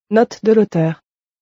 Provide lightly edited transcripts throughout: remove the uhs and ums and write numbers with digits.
Note de l'auteur.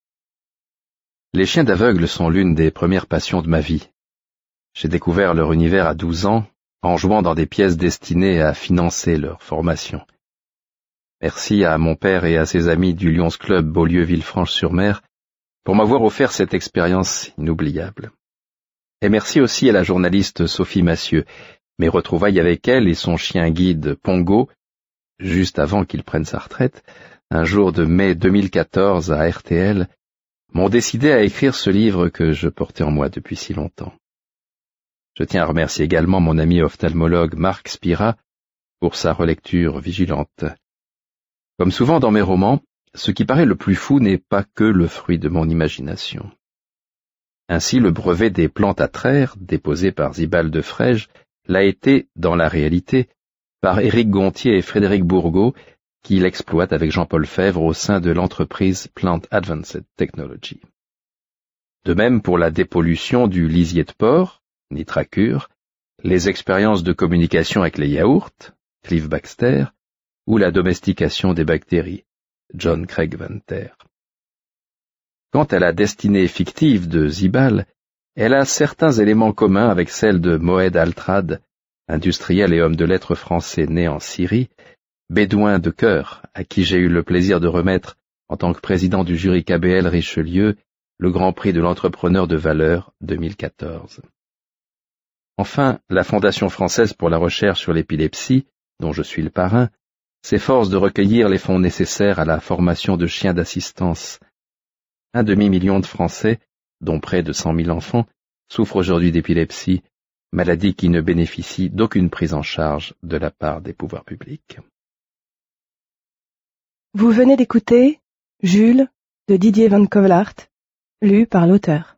Les chiens d'aveugle sont l'une des premières passions de ma vie. J'ai découvert leur univers à 12 ans, en jouant dans des pièces destinées à financer leur formation. Merci à mon père et à ses amis du Lions Club Beaulieu-Villefranche-sur-Mer pour m'avoir offert cette expérience inoubliable. Et merci aussi à la journaliste Sophie Massieu. Mes retrouvailles avec elle et son chien guide Pongo, juste avant qu'il prenne sa retraite, un jour de mai 2014 à RTL, m'ont décidé à écrire ce livre que je portais en moi depuis si longtemps. Je tiens à remercier également mon ami ophtalmologue Marc Spira pour sa relecture vigilante. Comme souvent dans mes romans, ce qui paraît le plus fou n'est pas que le fruit de mon imagination. Ainsi, le brevet des plantes à traire, déposé par Zibal de Frege, l'a été, dans la réalité, par Éric Gontier et Frédéric Bourgault, qui l'exploitent avec Jean-Paul Fèvre au sein de l'entreprise Plant Advanced Technology. De même pour la dépollution du lisier de porc, Nitracure, les expériences de communication avec les yaourts, Clive Baxter, ou la domestication des bactéries, John Craig Venter. Quant à la destinée fictive de Zibal, elle a certains éléments communs avec celle de Moed Altrad, industriel et homme de lettres français né en Syrie, bédouin de cœur, à qui j'ai eu le plaisir de remettre, en tant que président du jury KBL Richelieu, le Grand Prix de l'entrepreneur de valeur 2014. Enfin, la Fondation française pour la recherche sur l'épilepsie, dont je suis le parrain, s'efforce de recueillir les fonds nécessaires à la formation de chiens d'assistance. 1,5 million de Français, dont près de 100 000 enfants, souffrent aujourd'hui d'épilepsie, maladie qui ne bénéficie d'aucune prise en charge de la part des pouvoirs publics. Vous venez d'écouter Jules de Didier Van Covelaert, lu par l'auteur.